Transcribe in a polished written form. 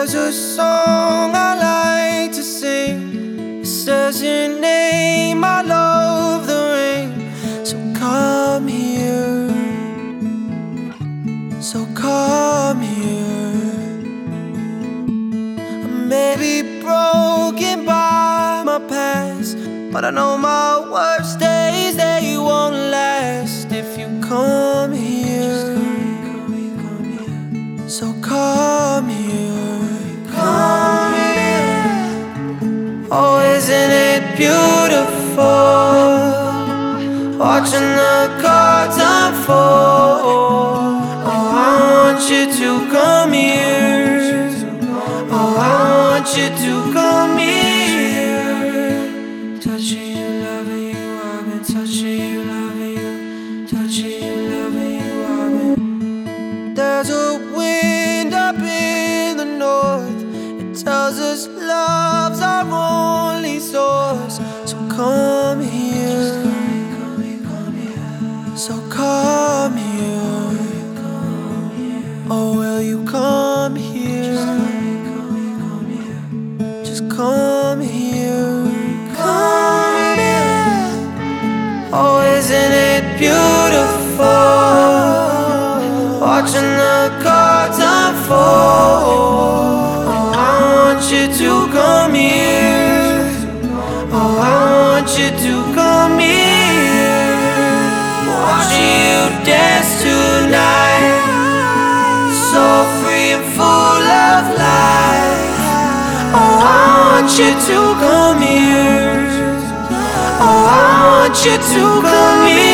There's a song I like to sing. It says your name, I love the rain. So come here, so come here. I may be broken by my past, but I know my worst days, they won't last if you come here. So come here, come here. Oh, isn't it beautiful, watching the cards unfold? Oh, I want you to come here. Oh, I want you to come here. Touching you, loving you, I've been touching you, loving you, touching you, loving you, I've been. There's a wind up in the north, it tells us love's our only source. So come here, so come here. Oh, will you come here? Just come here, come here. Oh, isn't it beautiful, watching the cards unfold? Oh, I want you to come here. Oh, I want you to come here. Watching you dance tonight, so free and full of life. Oh, I want you to come here. Oh, I want you to come here.